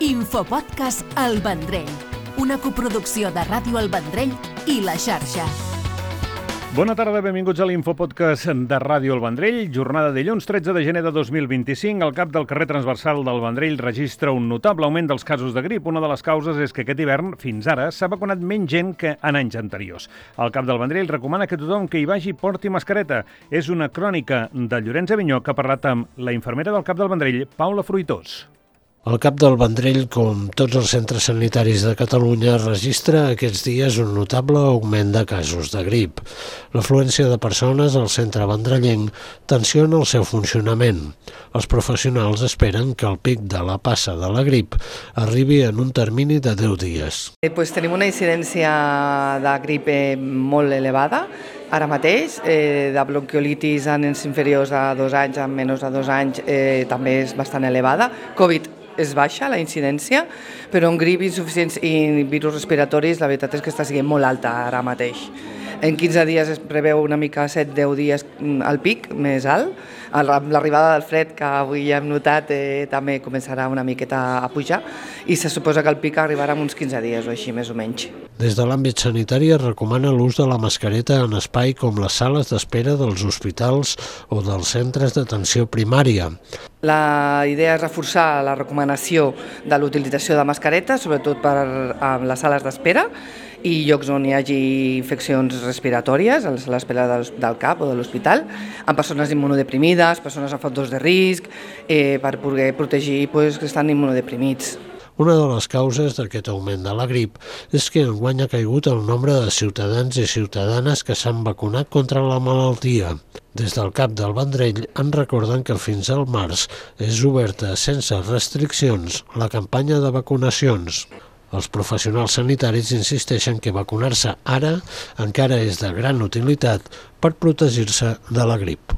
Infopodcast El Vendrell, una coproducció de Ràdio El Vendrell i La Xarxa. Bona tarda, benvinguts a l'Infopodcast de Ràdio El Vendrell. Jornada dilluns 13 de gener de 2025. El cap del carrer transversal del Vendrell registra un notable augment dels casos de grip. Una de les causes és que aquest hivern, fins ara, s'ha vacunat menys gent que en anys anteriors. El cap del Vendrell recomana que tothom que hi vagi porti mascareta. És una crònica de Llorenç Avinyó que ha parlat amb la infermera del cap del Vendrell, Paula Fruitós. El cap del Vendrell, com tots els centres sanitaris de Catalunya, registra aquests dies un notable augment de casos de grip. L'afluència de persones al centre vendrellenc tensiona el seu funcionament. Els professionals esperen que el pic de la passa de la grip arribi en un termini de 10 dies. Tenim una incidència de grip molt elevada. Ara mateix, de bronquiolitis en nens inferiors a 2 anys, en menys de 2 anys, també és bastant elevada. Covid és baixa, la incidència, però en grip insuficients i virus respiratoris la veritat és que està sent molt alta ara mateix. En 15 dies es preveu una mica 7-10 dies al pic més alt. Amb l'arribada del fred, que avui ja hem notat, també començarà una miqueta a pujar i se suposa que el pic arribarà en uns 15 dies o així, més o menys. Des de l'àmbit sanitari es recomana l'ús de la mascareta en espai com les sales d'espera dels hospitals o dels centres d'atenció primària. La idea és reforçar la recomanació de l'utilització de mascaretes, sobretot per a les sales d'espera i llocs on hi hagi infeccions respiratòries, a l'espera del CAP o de l'hospital, amb persones immunodeprimides, persones amb factors de risc, per poder protegir que estan immunodeprimits. Una de les causes d'aquest augment de la grip és que enguany ha caigut el nombre de ciutadans i ciutadanes que s'han vacunat contra la malaltia. Des del cap del Vendrell en recorden que fins al març és oberta sense restriccions la campanya de vacunacions. Els professionals sanitaris insisteixen que vacunar-se ara encara és de gran utilitat per protegir-se de la grip.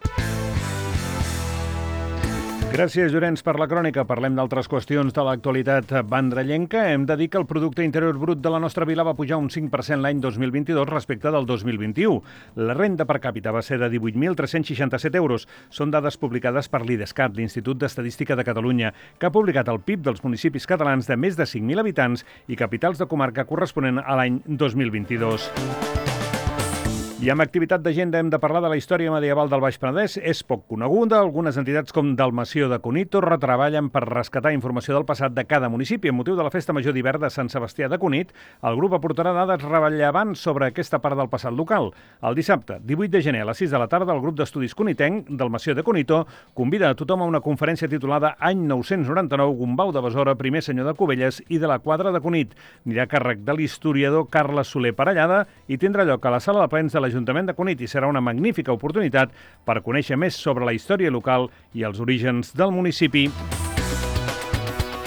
Gràcies, Llorenç, per la crònica. Parlem d'altres qüestions de l'actualitat vendrellenca. Hem de dir que el producte interior brut de la nostra vila va pujar un 5% l'any 2022 respecte del 2021. La renda per càpita va ser de 18.367 euros. Són dades publicades per l'IDESCAT, l'Institut d'Estadística de Catalunya, que ha publicat el PIB dels municipis catalans de més de 5.000 habitants i capitals de comarca corresponent a l'any 2022. I amb activitat d'agenda hem de parlar de la història medieval del Baix Penedès. És poc coneguda. Algunes entitats com Dalmació de Cunit treballen per rescatar informació del passat de cada municipi. En motiu de la Festa Major d'hivern de Sant Sebastià de Cunit, el grup aportarà dades rellevants sobre aquesta part del passat local. El dissabte, 18 de gener, a les 6 de la tarda, el grup d'estudis cunitenc, Dalmació de Cunito, convida a tothom a una conferència titulada Any 999, Gombau de Besora, primer senyor de Cubelles i de la Quadra de Cunit. Anirà a càrrec de l'historiador Carles Soler Parellada i tindrà lloc a la sala de plens de l'Ajuntament de Cunit i serà una magnífica oportunitat per conèixer més sobre la història local i els orígens del municipi.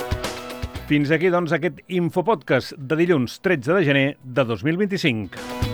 Fins aquí, doncs, aquest Infopodcast de dilluns 13 de gener de 2025.